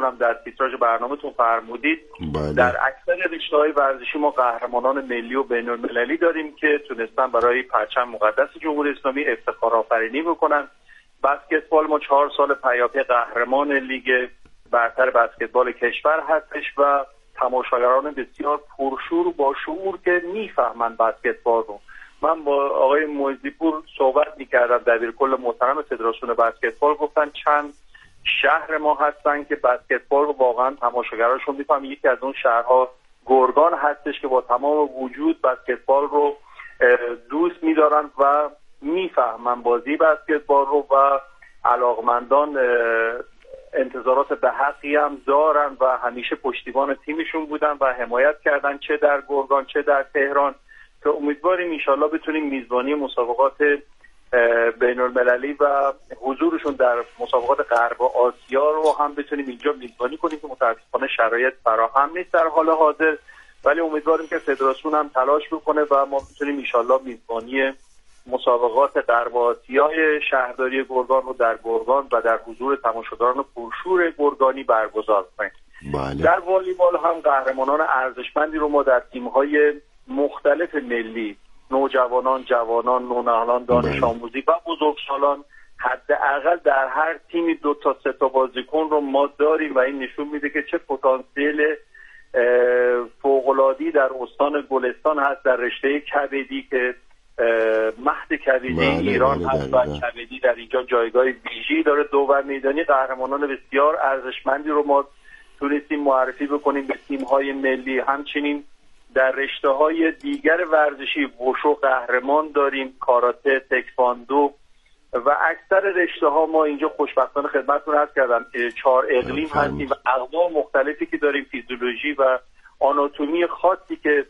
خودتون هم در تیتراژ برنامه‌تون فرمودید، بله. در اکثر رشته‌های ورزشی ما قهرمانان ملی و بین‌المللی داریم که تونستن برای پرچم مقدس جمهوری اسلامی افتخارآفرینی بکنن. بسکتبال ما 4 سال پیاپی قهرمان لیگ برتر بسکتبال کشور هستش و تماشاگران بسیار پرشور و با شعور که میفهمن بسکتبال رو. من با آقای موعظی‌پور صحبت می‌کردم، دبیرکل محترم فدراسیون بسکتبال، گفتن چند شهر ما هستن که بسکتبال رو واقعا تماشاگراشون میفهمن. یکی از اون شهرها گرگان هستش که با تمام وجود بسکتبال رو دوست می‌دارن و میفهمن بازی بسکتبال رو و علاقمندان انتظارات به حقی هم دارن و همیشه پشتیبان تیمشون بودن و حمایت کردن، چه در گرگان چه در تهران، که امیدواریم انشالله بتونیم میزبانی مسابقات بین‌المللی و حضورشون در مسابقات غرب آسیا رو هم بتونیم اینجا میزبانی کنیم که متاسفانه شرایط فراهم نیست در حال حاضر، ولی امیدواریم که فدراسیون هم تلاش بکنه و ما بتونیم انشالله میزبانی مسابقات غرب آسیای شهرداری گرگان رو در گرگان و در حضور تماشاگران پرشور گرگانی برگزار کنیم. بله. در والیبال هم قهرمانان ارزشمندی رو ما در تیم‌های مختلف ملی، نوجوانان، جوانان، نونهالان، دانش آموزی و بزرگسالان، حداقل در هر تیمی 2 تا 3 تا بازیکن رو ما داریم و این نشون میده که چه پتانسیل فوق‌العاده‌ای در استان گلستان هست در رشته کبدی که مهد کبدی ایران هست و کبدی در اینجا جایگاه ویژه‌ای داره. دو میدانی قهرمانان بسیار ارزشمندی رو ما تونستیم معرفی بکنیم به تیم‌های ملی. همچنین در رشته‌های دیگر ورزشی وشو قهرمان داریم، کاراته، تکواندو و اکثر رشته‌ها ما اینجا خوشبختانه خدمتتون عرض کردم 4 اقلیم هستیم و اقوام مختلفی که داریم، فیزیولوژی و آناتومی خاصی که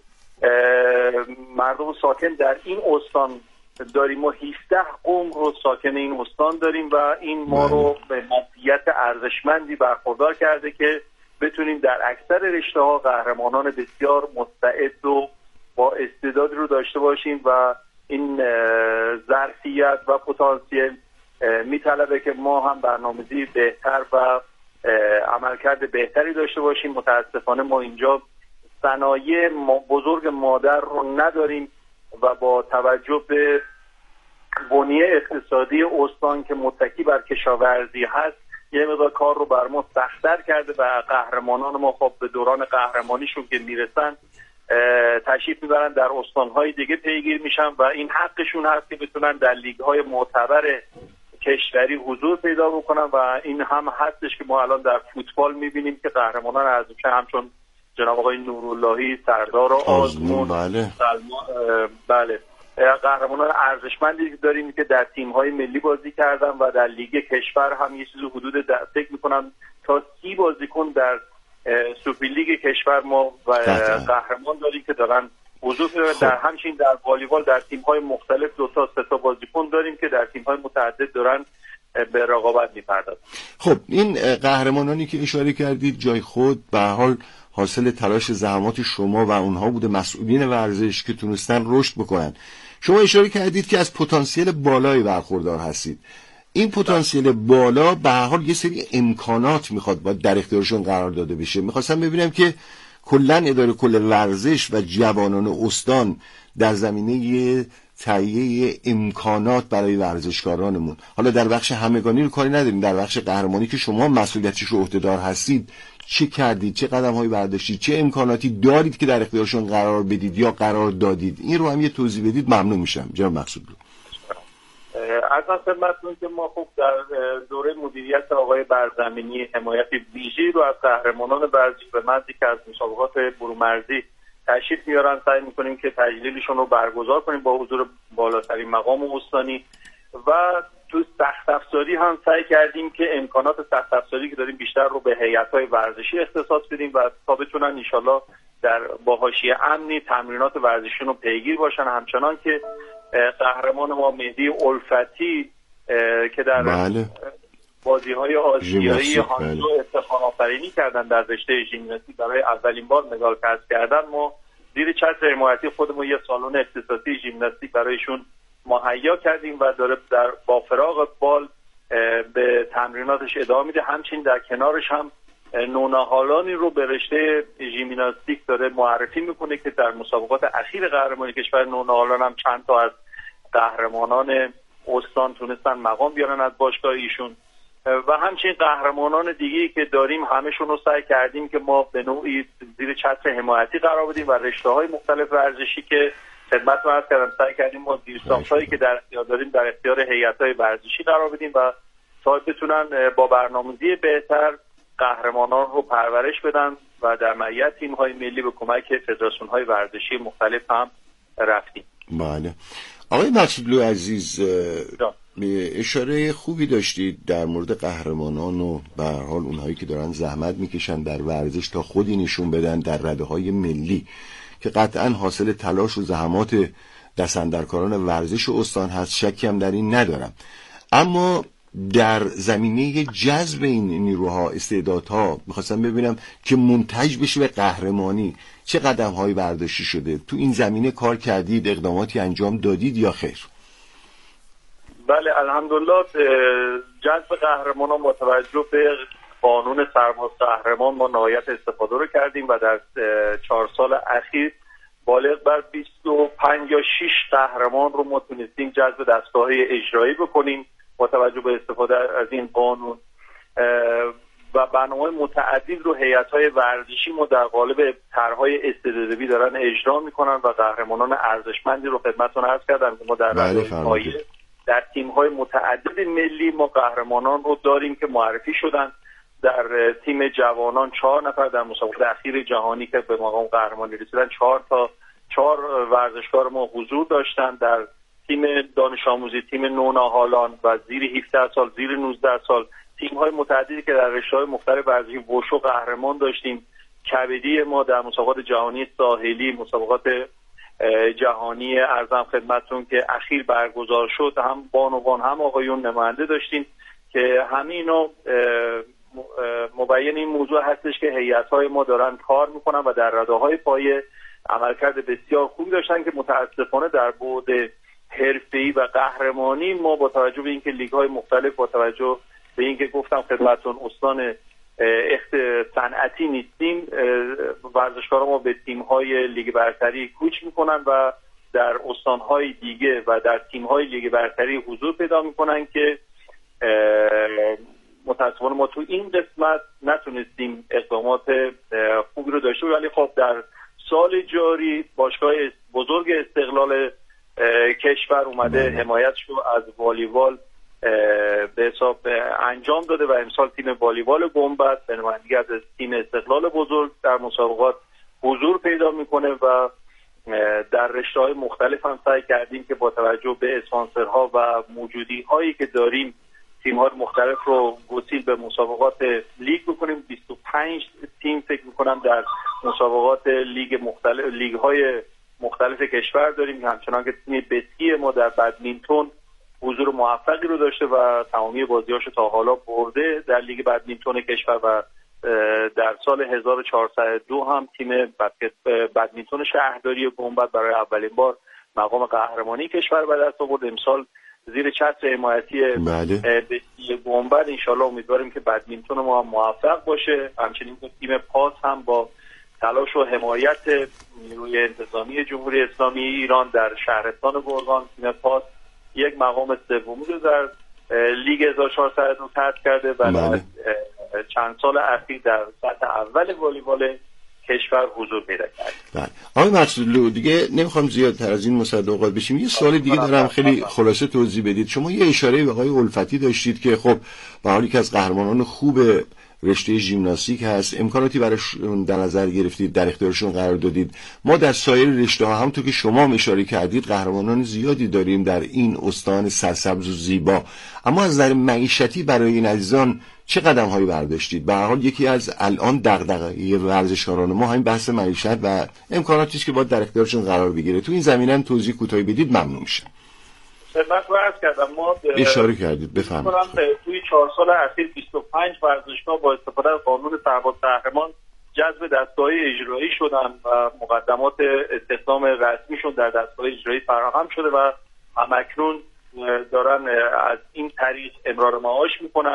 مردم ساکن در این استان داریم. ما 17 قوم رو ساکن این استان داریم و این ما رو به مزیت ارزشمندی برخوردار کرده که بتونیم در اکثر رشته‌ها قهرمانان بسیار مستعد و با استعداد رو داشته باشیم و این ظرفیت و پتانسیل میطلبه که ما هم برنامه‌ریزی بهتر و عملکرد بهتری داشته باشیم. متاسفانه ما اینجا صنایع بزرگ مادر رو نداریم و با توجه به بنیه اقتصادی استان که متکی بر کشاورزی هست یه مقدار کار رو بر ما سخت‌تر کرده و قهرمانان ما خب به دوران قهرمانیشون که میرسن تشریف میبرن در استانهای دیگه پیگیر میشن و این حقشون هست که بتونن در لیگ‌های معتبر کشوری حضور پیدا بکنن و این هم هستش که ما الان در فوتبال میبینیم که قهرمانان ارزشمند همچون جناب آقای نوراللهی، سردار آزمون، بله قهرمانان ارزشمندی داریم که در تیم‌های ملی بازی کردن و در لیگ کشور هم یه چیزی حدود فکر می‌کنم تا 30 بازیکن در سوپر لیگ کشور ما و قهرمان داریم که دارن حضور دارن. در همچنین در والیبال در تیم‌های مختلف 2 تا 3 تا بازیکن داریم که در تیم‌های متعدد دارن به رقابت می‌پردازن. خب این قهرمانانی که اشاره کردید جای خود به هر حال حاصل تلاش زحمات شما و اونها بوده، مسئولین ورزش که تونستن رشد بکنن. شما اشاره کردید که از پتانسیل بالایی برخوردار هستید. این پتانسیل بالا به هر حال یه سری امکانات میخواد باید در اختیارشون قرار داده بشه. میخواستم ببینم که کلا اداره کل ورزش و جوانان استان در زمینه تهیه امکانات برای ورزشکارانمون، حالا در بخش همگانی رو کاری نداریم، در بخش قهرمانی که شما مسئولیتش رو عهده‌دار هستید چه کردید، چه قدم‌هایی برداشتید، چه امکاناتی دارید که در اختیارشون قرار بدید یا قرار دادید؟ این رو هم یه توضیح بدید ممنون میشم جناب مقصودلو. از خدمتتون که ما خب در دوره مدیریت آقای برزمینی حمایت ویژه‌ای رو از قهرمانان ورزشی به محضی که از مسابقات برومرزی تشریف میارن سعی میکنیم که تجلیلشون رو برگزار کنیم با حضور بالاترین مقام استانی و تو سخت افزاری هم سعی کردیم که امکانات سخت افزاری که داریم بیشتر رو به هیئت‌های ورزشی اختصاص بدیم و تا بتونن انشالله در با حاشیه امنی تمرینات ورزشی رو پیگیر باشن. همچنان که قهرمان ما مهدی الفتی که در بازی‌های آسیایی هانزو افتخار آفرینی کردن در رشته ژیمناستیک برای اولین بار مدال کسب کردن، ما زیر چتر حمایتی خودمون یه سالن اختصاصی ژیمناستیک برایشون مهیا کردیم و داره با فراغ بال به تمریناتش ادامه میده. همچنین در کنارش هم نونهالانی رو به رشته ژیمناستیک داره معرفی میکنه که در مسابقات اخیر قهرمانی کشور نونهالان هم چند تا از قهرمانان استان تونستن مقام بیارن از باشگاه ایشون و همچنین قهرمانان دیگه‌ای که داریم همشون رو سعی کردیم که ما به نوعی زیر چتر حمایتی قرار بدیم و رشته‌های مختلف ورزشی که خدمتتون عرض کردم سعی کردیم ما زیرساخت‌هایی که در اختیار داریم در اختیار هیئت‌های ورزشی قرار بدیم و تا بتونن با برنامه‌ریزی بهتر قهرمانان رو پرورش بدن و در معیت تیم‌های ملی به کمک فدراسیون‌های ورزشی مختلف هم رفتیم. بله. آقای مقصودلو عزیز اشاره خوبی داشتید در مورد قهرمانان و به هر حال اونهایی که دارن زحمت میکشن در ورزش تا خودی نشون بدن در رده‌های ملی که قطعاً حاصل تلاش و زحمات دست‌اندرکاران ورزش و استان هست، شکی هم در این ندارم. اما در زمینه جذب این نیروها، استعدادها میخواستم ببینم که منتج بشه به قهرمانی چه قدم‌هایی برداشته شده؟ تو این زمینه کار کردید، اقداماتی انجام دادید یا خیر؟ بله الحمدلله جذب قهرمانان با توجه به قانون سرباز قهرمان ما نهایت استفاده رو کردیم و در 4 سال اخیر بالغ بر 25 یا 6 قهرمان رو ما تونستیم جذب دستگاه‌های اجرایی بکنیم با توجه به استفاده از این قانون و برنامه‌های متعدد رو هیئت‌های ورزشی ما در قالب طرح‌های استعدادی دارن اجرا می‌کنن و قهرمانان ارزشمندی رو خدمتتون عرض کردم که ما در تیم‌های متعدد ملی ما قهرمانان رو داریم که معرفی شدن. در تیم جوانان 4 نفر در مسابقات اخیر جهانی که به مقام قهرمانی رسیدن 4 ورزشکار ما حضور داشتن. در تیم دانش آموزی، تیم نونهالان و زیر 17 سال، زیر 19 سال، تیم‌های متعددی که در رشته‌های مختلف ورزشی وشو قهرمان داشتیم. کبدی ما در مسابقات جهانی ساحلی، مسابقات جهانی ارزم خدمتتون که اخیر برگزار شد، هم بانوان هم آقایون نماینده داشتیم که همه اینا مبین این موضوع هستش که هیئت‌های ما دارن کار میکنن و در رده‌های پایه عملکرد بسیار خوبی داشتن که متاسفانه در بعد حرفه‌ای و قهرمانی ما با توجه به اینکه لیگ‌های مختلف، با توجه به اینکه گفتم خدمتتون استان صنعتی نیستیم، ورزشکارا ما به تیم‌های لیگ برتری کوچ میکنن و در استان‌های دیگه و در تیم‌های لیگ برتری حضور پیدا میکنن که متاسفانه ما تو این قسمت نتونستیم اقدامات خوبی رو داشته ولی خب در سال جاری باشگاه بزرگ استقلال کشور اومده حمایتش رو از والیبال به حساب انجام داده و امسال تیم والیبال گنبد به نمایندگی از تیم استقلال بزرگ در مسابقات حضور پیدا میکنه و در رشته‌های مختلف هم سعی کردیم که با توجه به اسپانسرها و موجودی‌هایی که داریم تیم‌های مختلف رو گسیل به مسابقات لیگ بکنیم. 25 تیم فکر می‌کنم در مسابقات لیگ‌های مختلف کشور داریم. همچنان که تیم بسکی ما در بدمینتون حضور موفقی رو داشته و تمامی بازی‌هاش تا حالا برده در لیگ بدمینتون کشور و در سال 1402 هم تیم بدمینتون شهرداری گنبد برای اولین بار مقام قهرمانی کشور به دست آورد. امسال زیر چتر حمایتی بسکی گنبد انشالله امیدواریم که بدمینتون ما هم موفق باشه. همچنین تیم پاس هم با تلاش و حمایت نیروی انتظامی جمهوری اسلامی ایران در شهرستان گرگان تیم پاس یک مقام سومی رو در لیگ 1402 کسب کرده و در چند سال اخیر در سطح اول والیبال کشور حضور پیدا کرد. بله. آقای مقصودلو دیگه نمیخوام زیادتر از این مصدقات بشیم. یه سوال دیگه دارم خیلی خلاصه توضیح بدید. شما یه اشاره به آقای الفتی داشتید که خب به حالی که از قهرمانان خوب رشته ژیمناستیک هست، امکاناتی براشون در نظر گرفتید، در اختیارشون قرار دادید. ما در سایر رشته‌ها همونطور که شما هم اشاره کردید قهرمانان زیادی داریم در این استان سرسبز و زیبا، اما از نظر معیشتی برای این عزیزان چه قدم‌هایی برداشتید؟ به هر حال یکی از الان دغدغه ورزشکاران ما همین بحث معیشت و امکاناتی است که باید در اختیارشون قرار بگیره. تو این زمینه هم توضیح کوتاهی بدید ممنون میشم. خدمت عرض کردم ما اشاره کردید بفرمایید. توی 4 سال اخیر 25 ورزشکار با استفاده از قانون سرباز قهرمان جذب دستگاه اجرایی شدن و مقدمات استخدام رسمیشون در دستگاه اجرایی فراهم شده و همکنون دارن از این طریق امرار معاش میکنن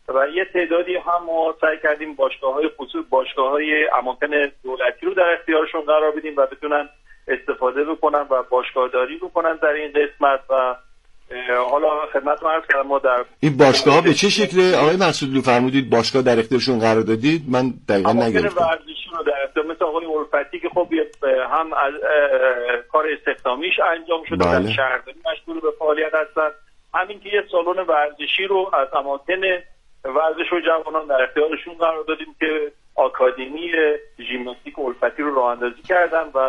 و یه تعدادی هم ما سعی کردیم باشگاه‌های خصوص باشگاه‌های اماکن دولتی رو در اختیارشون قرار بدیم و بتونن استفاده بکنن و باشگاهداری بکنن در این قسمت. و حالا خدمتتون عرض کردم ما در این باشگاه‌ها به چه شکل آقای مسعودلو فرمودید باشگاه در اختیارشون قرار دادید؟ من دقیقاً نگرفتم. ورزشی رو در اختیار مثل آقای الفتی که خب هم از کار استخدامیش انجام شده بله. در شهرداری مشغول به فعالیت هستن، همین که یه سالن ورزشی رو از اماکن ورزش و جوانان در اختیارشون قرار دادیم که آکادمی ژیمناستیک الفتی رو راه اندازی کردن و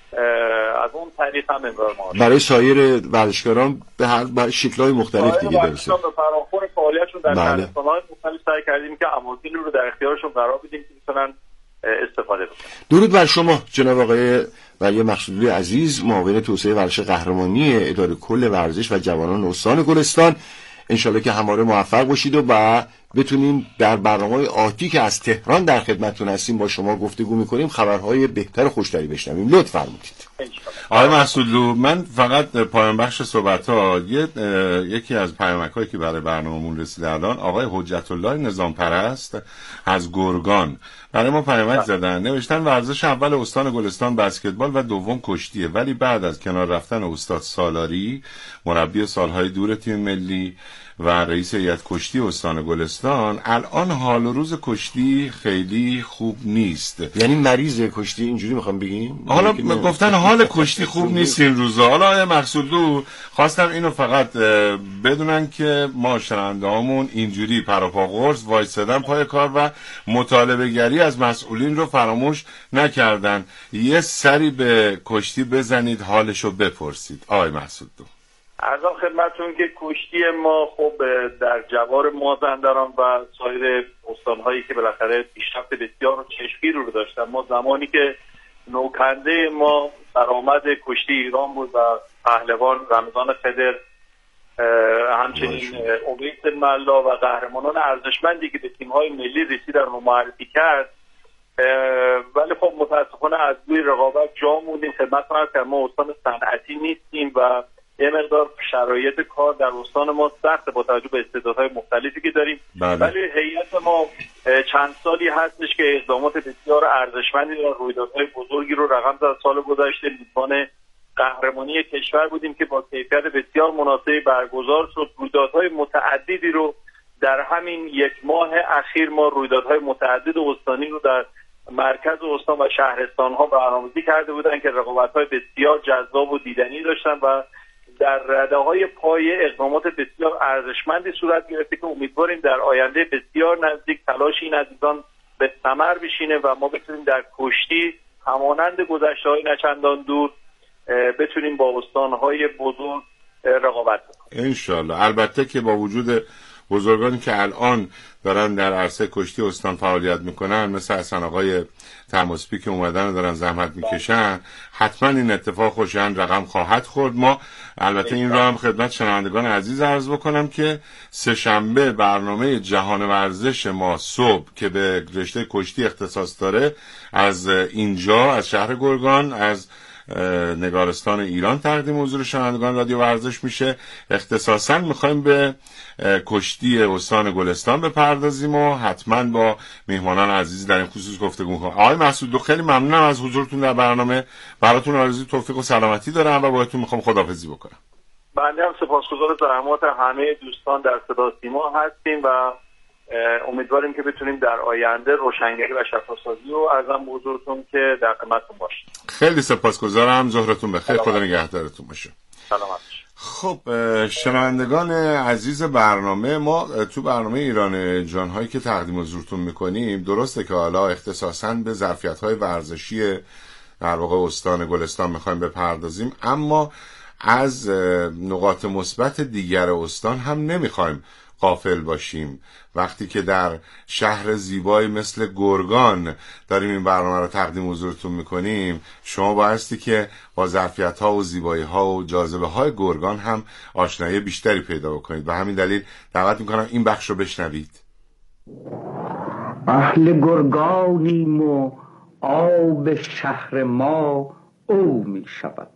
از اون طریق هم امرار معاش برای سایر ورزشکاران به هر شکل‌های مختلف دیگه برسه. به فراخور فعالیتشون در بله. شهرستان‌های مختلف سعی کردیم که اماکن رو در اختیارشون قرار بدیم که بتونن استفاده بکنن. درود بر شما جناب آقای ولی مقصودلوی عزیز، معاون توسعه ورزش قهرمانی اداره کل ورزش و جوانان استان گلستان. انشالله که همواره موفق باشید و بتونیم در برنامه‌های آتی که از تهران در خدمتتون هستیم با شما گفتگو می‌کنیم خبرهای بهتر و خوشتری بشنویم. لطف فرمودید. آقای مسعودلو، من فقط پایان بخش صحبت‌ها یکی از پیامک‌هایی که برای برنامه‌مون رسیده الان آقای حجت الله نظام پرست از گرگان برای ما پیامک زدن، نوشتن ورزش اول استان گلستان بسکتبال و دوم کشتیه، ولی بعد از کنار رفتن استاد سالاری مربی سالهای دور تیم ملی و رئیس هیئت کشتی استان گلستان، الان حال و روز کشتی خیلی خوب نیست. یعنی مریض کشتی اینجوری میخوام بگیم؟ حالا گفتن حال کشتی خوب نیست این روزا. حالا آقای مقصودلو خواستم اینو فقط بدونن که ما شنونده‌هامون اینجوری پروپا قرص وایسادن پای کار و مطالبه گری از مسئولین رو فراموش نکردن. یه سری به کشتی بزنید، حالشو بپرسید. آقای مقصودلو، عرضم خدمتتون که کشتی ما خب در جوار مازندران و سایر استان‌هایی که بالاخره پیشرفت بسیار چشمگیر رو داشتن، ما زمانی که نوکنده ما درآمد کشتی ایران بود و پهلوان رمضان خضر، همچنین اویس ملا و قهرمانان ارزشمندی که به تیم‌های ملی رسیدن رو معرفی کرد، ولی خب متاسفانه از روی رقابت جا موندیم. خدمتتون عرض کردم ما استان صنعتی نیستیم و یه مقدار شرایط کار در استان ما سخته با توجه به استعدادهای مختلفی که داریم. ولی هیئت ما چند سالی هستش که اقدامات بسیار ارزشمندی و رویدادهای بزرگی رو رقم زد. سال گذشته میزبان قهرمانی کشور بودیم که با کیفیت بسیار مناسبی برگزار شد. رویدادهای متعددی رو در همین یک ماه اخیر ما رویدادهای متعدد استانی رو در مرکز استان و شهرستان‌ها برنامه‌ریزی کرده بودن که رقابت‌های بسیار جذاب و دیدنی داشتن و در رده‌های پای اقدامات بسیار ارزشمندی صورت گرفته که امیدواریم در آینده بسیار نزدیک تلاش این عزیزان به ثمر بشینه و ما بتونیم در کشتی همانند گذشته‌های نچندان دور بتونیم با استان‌های بزرگ رقابت کنیم. انشالله. البته که با وجود بزرگانی که الان دارن در عرصه کشتی استان فعالیت میکنن، مثل حسن آقای تماسبی که اومدن و دارن زحمت میکشن، حتما این اتفاق خوشایند رقم خواهد خورد. ما البته این رو هم خدمت شنوندگان عزیز عرض بکنم که سه‌شنبه برنامه جهان ورزش ما صبح که به رشته کشتی اختصاص داره از اینجا از شهر گرگان از نگارستان ایران تقدیم حضور شنوندگان رادیو ورزش میشه. اختصاصا میخوایم به کشتی استان گلستان بپردازیم و حتما با میهمانان عزیز در این خصوص گفتگو کنیم. آقای مسعودلو خیلی ممنونم از حضورتون در برنامه. براتون آرزوی توفیق و سلامتی دارم و باهاتون میخوام خداحافظی بکنم. بنده هم سپاسگزار زحمات همه دوستان در صدا سیما هستیم و امیدواریم که بتونیم در آینده روشنگری و شفاف‌سازی رو ارزم به حضورتون که در خدمتتون باشیم. خیلی سپاسگزارم. ظهرتون بخیر. خدا نگهدارتون باشه. سلامت. خب شنوندگان عزیز برنامه، ما تو برنامه ایران جان‌هایی که تقدیم حضورتون میکنیم، درسته که حالا اختصاصاً به ظرفیت‌های ورزشی در واقع استان گلستان میخوایم بپردازیم، اما از نقاط مثبت دیگر استان هم نمیخوایم غافل باشیم. وقتی که در شهر زیبایی مثل گرگان داریم این برنامه رو تقدیم حضورتون میکنیم، شما بایستی که با ظرفیت‌ها و زیبایی‌ها و جاذبه‌های گرگان هم آشنایی بیشتری پیدا بکنید. به همین دلیل دعوت میکنم این بخش رو بشنوید. اهل گرگانیم و آب شهر ما او میشود،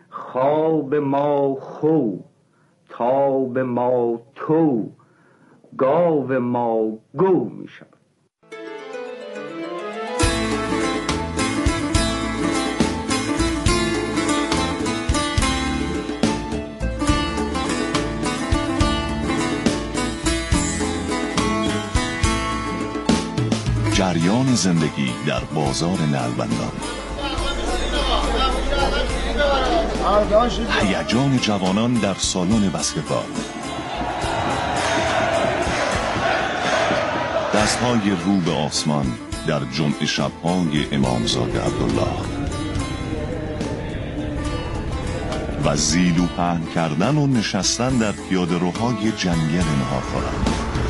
خواب ما خو تاب ما تو، گاو ما گو می شود. جریان زندگی در بازار نلبندان، هیجان جوانان در سالن بسکتبال، دستهای رو به آسمان در جمعه شب‌های امامزاده عبدالله و زیلو پهن کردن و نشستن در پیاده‌روهای جنگل نهارخواران.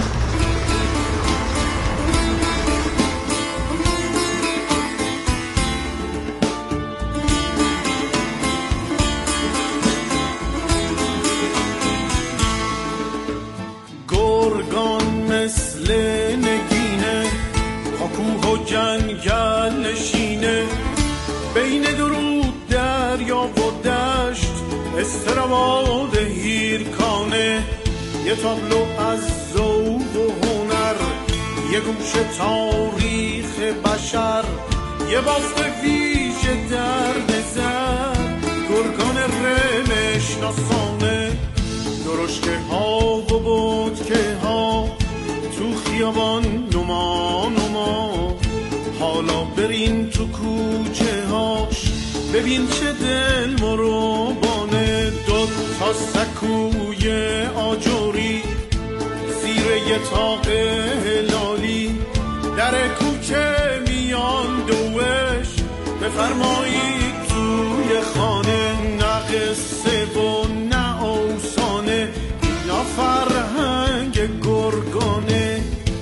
جنگل نشینه بین درود دریا و دشت، استراباد هیرکانه، یه تابلو از ذوق و هنر، یه گوشه تاریخ بشر، یه بافت ویژه در نظر، گرگان رمش ناسانه، درشکه ها و بودکه ها تو خیابان نما نما. حالا برین تو کوچه هاش ببین چه دل مروبانه، دو تا سکوی آجوری زیر یه تاق هلالی، در کوچه میان دوش بفرمایید توی خانه، نه قصه و نه افسانه، اینا فرهنگ گرگانه.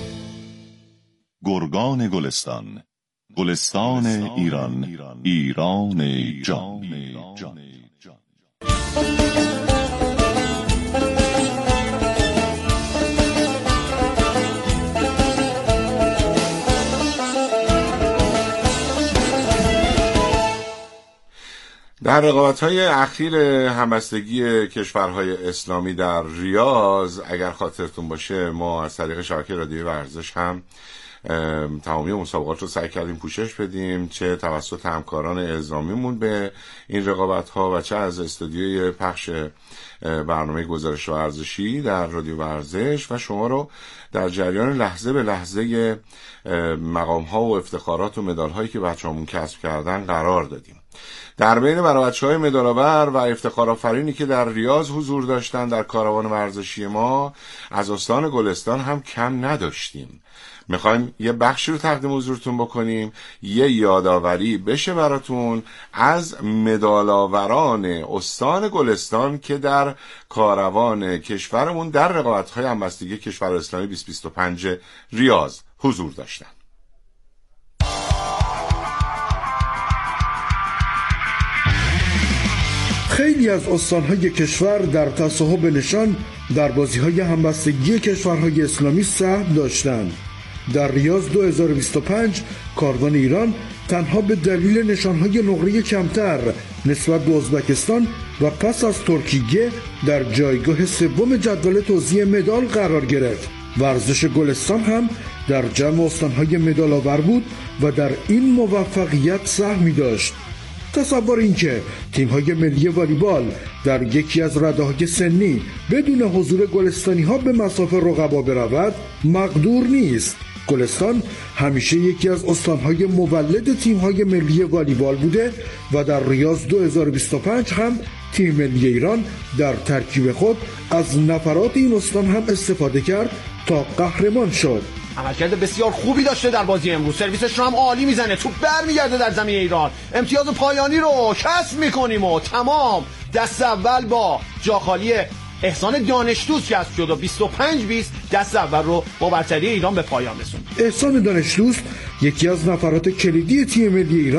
گرگان گلستان، گلستان ایران، ایران جان. در رقابت‌های اخیر همبستگی کشورهای اسلامی در ریاض، اگر خاطرتون باشه، ما از طریق شبکه رادیویی ورزش هم تمامی مسابقات رو سعی کردیم پوشش بدیم، چه توسط همکاران اعزامیمون به این رقابت‌ها و چه از استودیوی پخش برنامه گزارش ورزشی در رادیو ورزش، و شما رو در جریان لحظه به لحظه مقام‌ها و افتخارات و مدال‌هایی که بچه‌هامون کسب کردن قرار دادیم. در بین بچه‌های مدال‌آور و افتخارآفرینی که در ریاض حضور داشتن در کاروان ورزشی ما، از استان گلستان هم کم نداشتیم. میخوایم یه بخشی رو تقدیم حضورتون بکنیم، یه یادآوری بشه براتون از مدال‌آوران استان گلستان که در کاروان کشورمون در رقابت‌های همبستگی کشور اسلامی 2025 ریاض حضور داشتن. خیلی از استان‌های کشور در تصاحب نشان در بازی‌های همبستگی کشورهای اسلامی سهم داشتند. در ریاض 2025 کاروان ایران تنها به دلیل نشانهای نقره کمتر نسبت به ازبکستان و پس از ترکیه در جایگاه سوم جدول توزیع مدال قرار گرفت. ورزش گلستان هم در جمع استان‌های مدال‌آور بود و در این موفقیت سهمی داشت. تصور این که تیم‌های ملی والیبال در یکی از رده‌های سنی بدون حضور گلستانی‌ها به مصاف رقبا برود مقدور نیست. گلستان همیشه یکی از استان‌های مولد تیم‌های ملی والیبال بوده و در ریاض 2025 هم تیم ملی ایران در ترکیب خود از نفرات این استان هم استفاده کرد تا قهرمان شد. عملکرد بسیار خوبی داشته در بازی امروز، سرویسش رو هم عالی میزنه، توپ برمیگرده در زمین ایران، امتیاز پایانی رو کسب میکنیم و تمام. دست اول با جاخالی احسان دانشدوست کسب شد و 25-20 دست اول رو با برتری ایران به پایان رسوند. احسان دانشدوست یکی از نفرات کلیدی تیم ملی ایران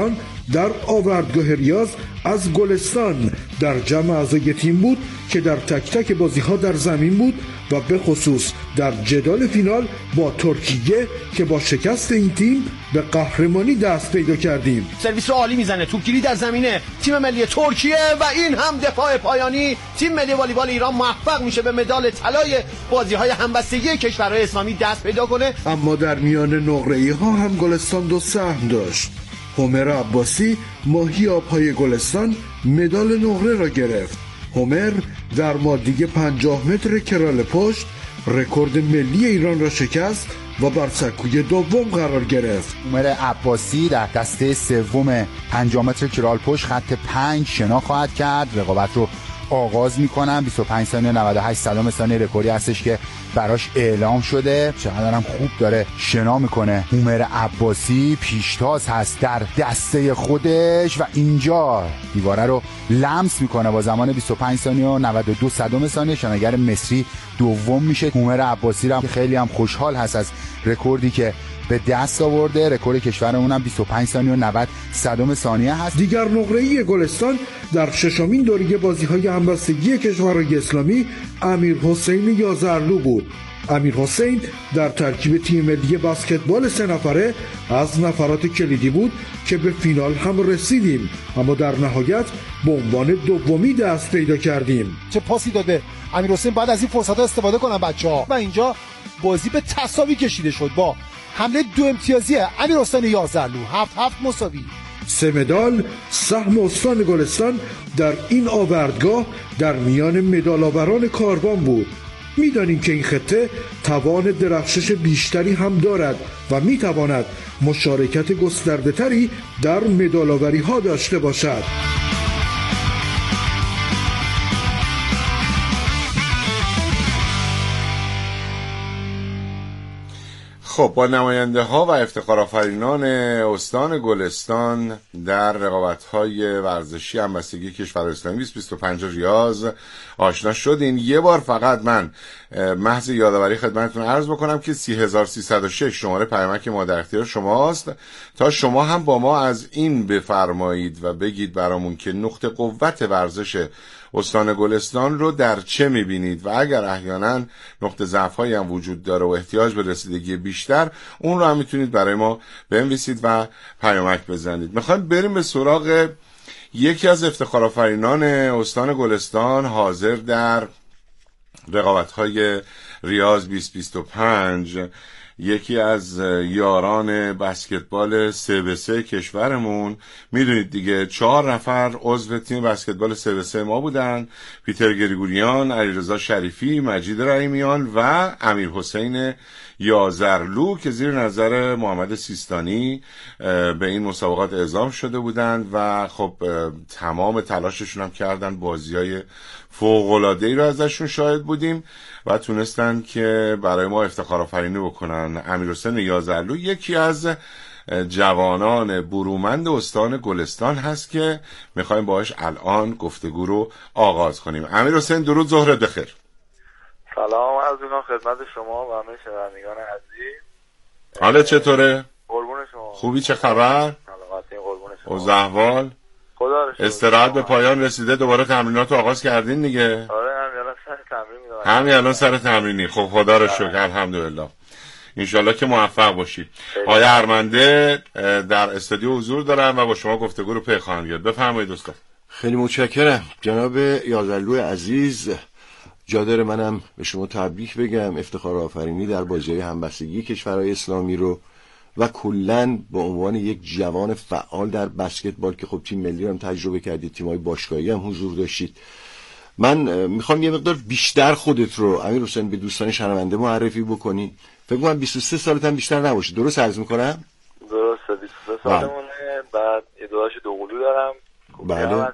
در آوردگاه ریاض از گلستان در جمع اعضای تیم بود که در تک تک بازی‌ها در زمین بود و به خصوص در جدال فینال با ترکیه که با شکست این تیم به قهرمانی دست پیدا کردیم. سرویس رو عالی میزنه، توپگیری در زمینه تیم ملی ترکیه و این هم دفاع پایانی. تیم ملی والیبال ایران موفق میشه به مدال طلای بازی‌های همبستگی کشورهای اسلامی دست پیدا کنه. اما در میان نقره‌ای‌ها هم گلستان 2 سهم داشت. هومر عباسی ماهی آب‌های گلستان مدال نقره را گرفت. هومر در مادی 50 متر کرال پشت رکورد ملی ایران را شکست و بر سکوی دوم قرار گرفت. هومر عباسی در دسته سوم 50 متر کرال پشت خط 5 شنا خواهد کرد. رقابت رو آغاز میکنم. 25 ثانیه 98 صدام ثانیه رکوردی هستش که براش اعلام شده. چقدرم خوب داره شنا میکنه هومر عباسی. پیشتاز هست در دسته خودش و اینجا دیواره رو لمس میکنه با زمان 25 ثانیه و 92 صدام ثانیه. شناگر مصری دوم میشه. هومر عباسی رو که خیلی هم خوشحال هست از رکوردی که به دست آورده. رکورد کشورمون هم 25 ثانیه و 90 صدام ثانیه هست. دیگر نقره‌ای گلستان در ششمین دوره بازی‌های همبستگی کشورهای اسلامی امیر حسین یازرلو بود. امیر حسین در ترکیب تیم ملی بسکتبال 3 نفره از نفرات کلیدی بود که به فینال هم رسیدیم، اما در نهایت به عنوان دومی دست پیدا کردیم. چه پاسی داده امیر حسین! بعد از این فرصت‌ها استفاده کنن بچه‌ها. و اینجا بازی به تساوی کشیده شد با حمله 2 امتیازی امیر حسین یازرلو. 7-7 مساوی. 3 مدال سهم استان گلستان در این آوردگاه در میان مدال‌آوران کاروان بود. می‌دانیم که این خطه توان درخشش بیشتری هم دارد و می‌تواند مشارکت گسترده‌تری در مدال‌آوری‌ها داشته باشد. خب با نماینده ها و افتخارآفرینان استان گلستان در رقابت‌های ورزشی همبستگی کشور اسلامی 2025 ریاض آشنا شدین. یه بار فقط من محض یادآوری خدمتتون عرض بکنم که 30306 شماره پیامک ما در اختیار شماست تا شما هم با ما از این بفرمایید و بگید برامون که نقطه قوت ورزش استان گلستان رو در چه میبینید و اگر احیانا نقطه ضعف‌هایی هم وجود داره و احتیاج به رسیدگی بیشتر اون رو هم میتونید برای ما بنویسید و پیامک بزنید. میخوایم بریم به سراغ یکی از افتخارآفرینان استان گلستان حاضر در رقابت‌های ریاض 2025، یکی از یاران بسکتبال 3x3 کشورمون. میدونید دیگه 4 نفر عضو تیم بسکتبال 3x3 ما بودن: پیتر گریگوریان، علیرضا شریفی، مجید رحیمیان و امیر حسین یازرلو که زیر نظر محمد سیستانی به این مسابقات اعزام شده بودند و خب تمام تلاششون هم کردن. بازیای فوق‌العاده‌ای رو ازشون شاهد بودیم و تونستن که برای ما افتخارآفرینی بکنن. امیر حسین یازرلو یکی از جوانان برومند استان گلستان هست که میخوایم باهاش الان گفتگو رو آغاز کنیم. امیر حسین درود، ظهرت بخیر. سلام عرض می‌کنم خدمت شما و همه شنوندگان عزیز. حالت چطوره؟ قربون شما. خوبی؟ چه خبر؟ سلامتی. قربون شما. اوضاع احوال؟ خدا رو شکر. استراحت به پایان رسیده، دوباره تمرینات رو آغاز کردین دیگه؟ آره همین الان سر تمرین می‌دونم. همین الان سر تمرینی. خب خدا رو شکر، الحمدلله. انشالله که موفق باشید. آقای ارمنده در استودیو حضور دارن و با شما گفتگو رو پی خواهند کرد. بفرمایید استاد. خیلی متشکرم جناب یازرلو عزیز. جا داره منم به شما تبریک بگم، افتخار آفرینی در بازی‌های همبستگی کشورهای اسلامی رو و کلاً به عنوان یک جوان فعال در بسکتبال که خب تیم ملی هم تجربه کردید، تیم‌های باشگاهی هم حضور داشتید. من میخوام یه مقدار بیشتر خودت رو امیر حسین به دوستان شنونده معرفی بکنی. فکر کنم 23 سالت هم بیشتر نباشه، درست عرض میکنم؟ درسته، 23 سالمونه. بعد یه داداش دوقلو دارم. بله.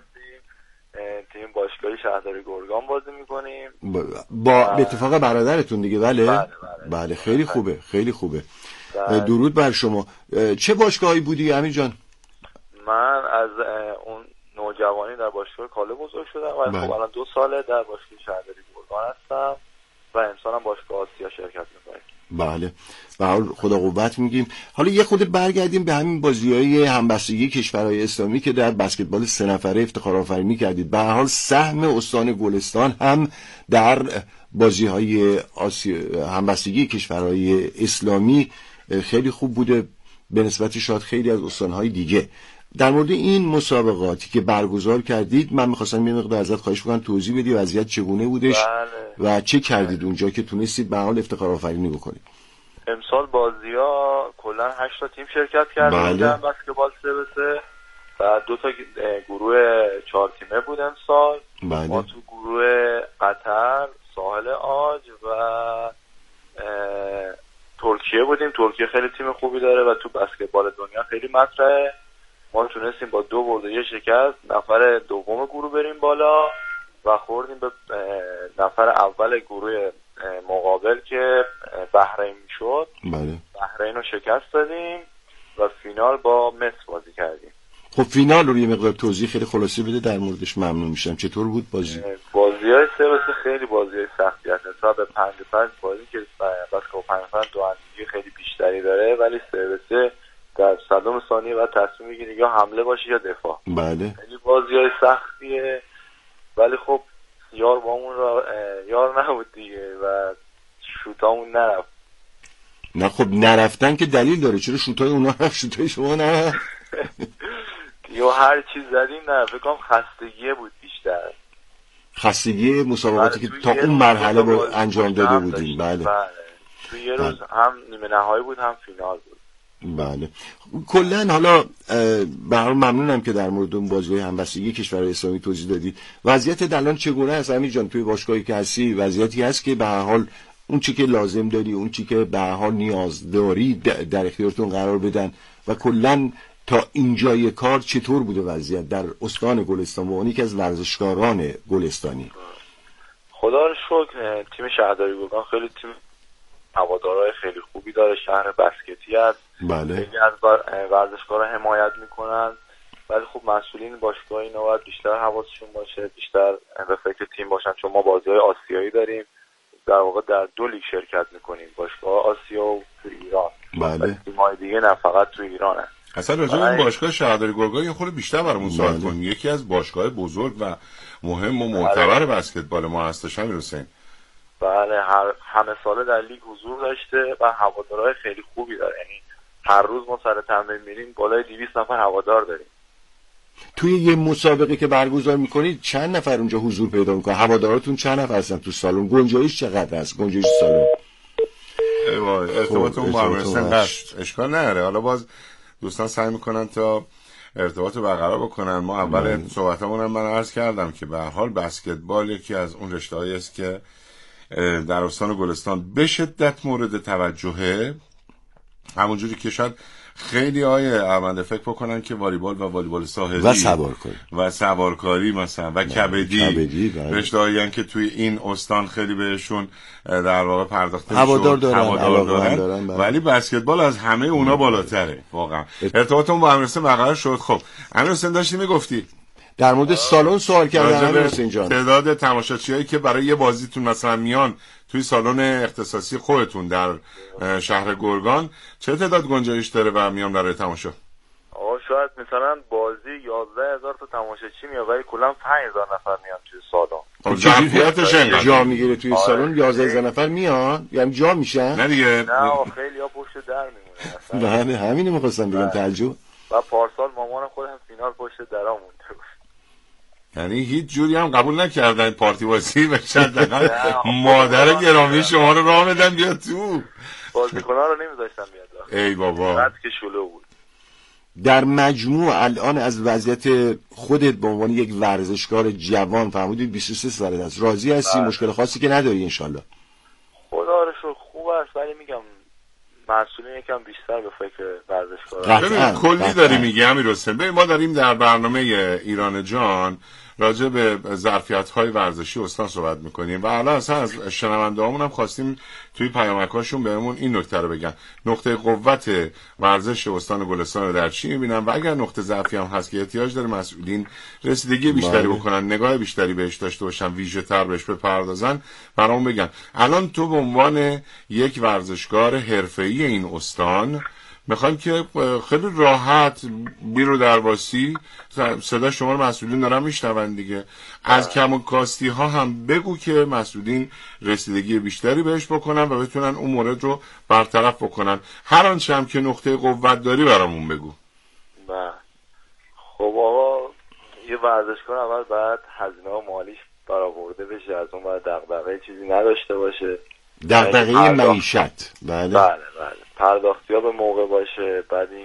تیم باشگاهی شهرداری گرگان بازی میکنیم با به اتفاق برادرتون دیگه. بله. بله خیلی خوبه، خیلی خوبه. درود بر شما. چه باشگاهی بودی امیر جان؟ من از اون نوجوانی در باشگاه کاله بزرگ شدم و خب الان 2 ساله در باشگاه شهرداری گرگان هستم و امسال هم باشگاه آسیا شرکت میکنم. بله، به حال خدا قوت میگیم. حالا یه خود برگردیم به همین بازی‌های همبستگی کشورهای اسلامی که در بسکتبال 3 نفره افتخار آفرینی کردید. به حال سهم استان گلستان هم در بازی‌های همبستگی کشورهای اسلامی خیلی خوب بوده به نسبت شاید خیلی از استان‌های دیگه. در مورد این مسابقاتی که برگزار کردید من می‌خواستم یه مقدار ازت خواهش بکنم توضیح بدی وضعیت چگونه بودش و چه کردید اونجا که تونستید به حال افتخار آفرینی بکنید. امسال بازی‌ها کلاً 8 تا تیم شرکت کردن در بسکتبال 3x3 و 2 تا گروه 4 تیمه بود امسال. ما تو گروه قطر، ساحل عاج و ترکیه بودیم. ترکیه خیلی تیم خوبی داره و تو بسکتبال دنیا خیلی مطرحه. ما تونستیم با 2 برد و 1 شکست نفر دوم گروه بریم بالا و خوردیم به نفر اول گروه مقابل که بحرین شد. بله. بحرین رو شکست دادیم و فینال با مصر بازی کردیم. خب فینال رو یه مقدار توضیح خیلی خلاصه بده در موردش ممنون میشم. چطور بود بازی؟ بازی‌های 3x3 خیلی بازی‌های سختی هست. نسبت به 5x5 بازی که بسکتبال 5x5 دو اندازی خیلی بیشتری داره ولی 3x3 در صدام ثانیه بعد تصمیم میگیری یا حمله باشه یا دفاع. بله. خیلی بازی‌های سختیه ولی خب یار بامون را یار نبود دیگه و شوتامون نرفت. نه خب نرفتن که دلیل داره. چرا شوتای اونا رفت شوتای شما نه؟ یا هر چیز زدیم نه فکر کنم خستگی بود بیشتر. خستگی مسابقاتی که تا اون مرحله با انجام داده بودیم. بله. تو یه روز هم نیمه نهایی بود هم فینال بود. بله. کلا حالا به هر حال ممنونم که در مورد اون بازی‌های همبستگی کشورهای اسلامی توضیح دادید. وضعیت الان چگونه است امیر جان توی باشگاهی که هستی؟ وضعیتی هست که به هر حال اون چی که لازم داری، اون چی که به هر حال نیاز داری در اختیارتون قرار بدن و کلا تا اینجای کار چطور بوده وضعیت در استان گلستان و اونی که از ورزشکاران گلستانی؟ خدا رو شکر تیم شهرداری گرگان خیلی تیم هوادارهای خیلی خوبی داره. شهر بسکتی هست. بله. خیلی از ورزشکارا حمایت میکنن ولی خب مسئولین باشگاه اینا باید بیشتر حواسشون باشه، بیشتر به فکر تیم باشن چون ما بازی‌های آسیایی داریم. در واقع در 2 لیگ شرکت میکنیم، باشگاه آسیا و تو ایران. بله. تیم‌های دیگه نه فقط تو ایرانه. اصلا راجع به این باشگاه شهرداری گرگان یه خورده بیشتر برامون صحبت کنیم. یکی از باشگاه بزرگ و مهم و معتبر بسکتبال ما هستش امیر حسین. بله همه ساله در لیگ حضور داشته و هوادارهای خیلی خوبی داره. یعنی هر روز ما سر تمرین میریم بالای 200 نفر هوادار داریم. توی یه مسابقه که برگزار میکنید چند نفر اونجا حضور پیدا میکنه؟ هواداراتون چند نفر هستن تو سالن؟ گنجایش چقدر هست گنجایش سالن؟ وای ارتباطمون با امیر حسین اشکال نداره. حالا باز دوستان سعی میکنن تا ارتباط رو برقرار بکنن. ما اول صحبتمون هم من عرض کردم که به هر حال بسکتبال یکی از اون رشته‌هایی است که در استان گلستان به شدت مورد توجهه. همونجوری که شاید خیلی ارمنده فکر بکنن که والیبال و والیبال ساحلی و سوارکاری مثلا و کبدی رشته‌هایی که توی این استان خیلی بهشون در واقع پرداخته هوادار دارن ولی بسکتبال از همه اونا بالاتره واقعا. ارتباطمون با امیر حسین برقرار شد. خب امیر حسین داشتی میگفتی در مورد سالن سوال کردن امیر حسین جان. تعداد تماشاچیایی که برای یه بازیتون مثلا میان توی سالن اختصاصی خودتون در شهر گرگان چه تعداد گنجایش داره و میان برای تماشا؟ شاید مثلا بازی 11,000 تا تماشاچی میاد ولی کلا 5,000 نفر میان توی سالن. جمعیتش انقدر جا میگیره توی سالن 11,000 نفر میان یعنی جا میشن؟ نه دیگه نه خیلی‌ها پشت در میمونن. بله همینو می‌خواستم بگم تعجب. و پارسال مامان خودم فینال پشت درام مونده بود. یعنی هیچ جوری هم قبول نکردن پارتی بازی بشه دقیقا مادر گرامی شما رو راه بدن بیاد تو. بازیکن‌ها رو نمیذاشتن بیاد. ای بابا. بعد که شلو بود. در مجموع الان از وضعیت خودت به عنوان یک ورزشکار جوان فرمودید 23 سالت است، راضی هستی؟ مشکل خاصی که نداری انشالله؟ خدا رو شکر خوب است ولی میگم مسئولین یکم بیشتر به فکر ورزشکارا. کلی داری میگی امیر حسین. ببین ما داریم در برنامه ایران جان راجع به ظرفیت‌های ورزشی استان صحبت می‌کنیم و الان اصلا از شنونده‌هامون هم خواستیم توی پیامک‌هاشون بهمون این نکته رو بگن. نقطه قوت ورزش استان گلستان رو در چی می‌بینن و اگر نقطه ضعفی هم هست که احتیاج داره مسئولین رسیدگی بیشتری بکنن، نگاه بیشتری بهش داشته باشن، ویژه‌تر بهش بپردازن، برامون بگن. الان تو به عنوان یک ورزشکار حرفه‌ای این استان میخوایم که خیلی راحت بیرو درواسی صدا شما رو مسئولین دارن میشنون دیگه، از کم و کاستی ها هم بگو که مسئولین رسیدگی بیشتری بهش بکنن و بتونن اون مورد رو برطرف بکنن. هر آنچه هم که نقطه قوت داری برامون بگو. نه خب آقا، یه ورزشکار اول باید هزینه و مالیش برآورده بشه، از اون باید دغدغه چیزی نداشته باشه، دغدغه معیشت. بله بله پرداختی ها به موقع باشه. بعد